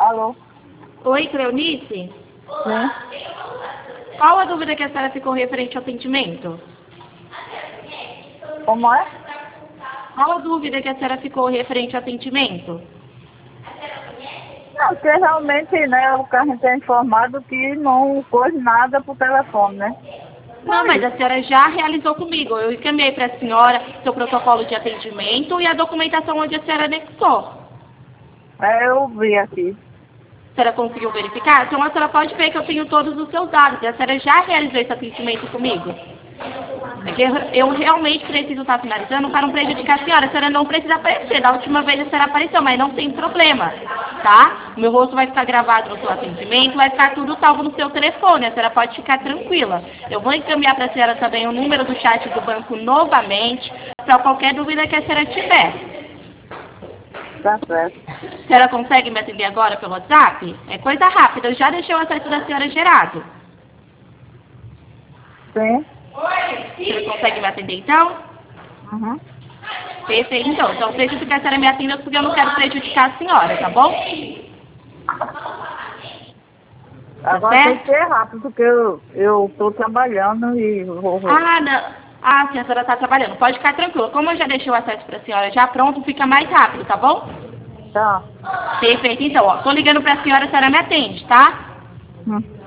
Alô? Oi, Cleonice? Sim? Qual a dúvida que a senhora ficou referente ao atendimento? Como é? Qual a dúvida que a senhora ficou referente ao atendimento? Não, porque realmente, né, o que a gente é informado que não pôs nada por telefone, né? Não, mas a senhora já realizou comigo. Eu encaminhei para a senhora seu protocolo de atendimento e a documentação onde a senhora anexou. Eu vi aqui. A senhora conseguiu verificar? Então a senhora pode ver que eu tenho todos os seus dados. A senhora já realizou esse atendimento comigo. É que eu realmente preciso estar finalizando para não prejudicar a senhora. A senhora não precisa aparecer. Da última vez a senhora apareceu, mas não tem problema, tá? O meu rosto vai ficar gravado no seu atendimento, vai ficar tudo salvo no seu telefone. A senhora pode ficar tranquila. Eu vou encaminhar para a senhora também o número do chat do banco novamente, para qualquer dúvida que a senhora tiver. Tá certo. A senhora consegue me atender agora pelo WhatsApp? É coisa rápida. Eu já deixei o acesso da senhora gerado. Sim? Você consegue me atender então? Uhum. Perfeito, então. Então, preciso que a senhora me atenda porque eu não quero prejudicar a senhora, tá bom? Agora certo? tem que ser rápido, porque eu tô trabalhando e vou... Ah, não. Ah, sim, a senhora está trabalhando. Pode ficar tranquila. Como eu já deixei o acesso para a senhora já pronto, fica mais rápido, tá bom? Tá. Perfeito, então. Ó, tô ligando para a senhora me atende, tá?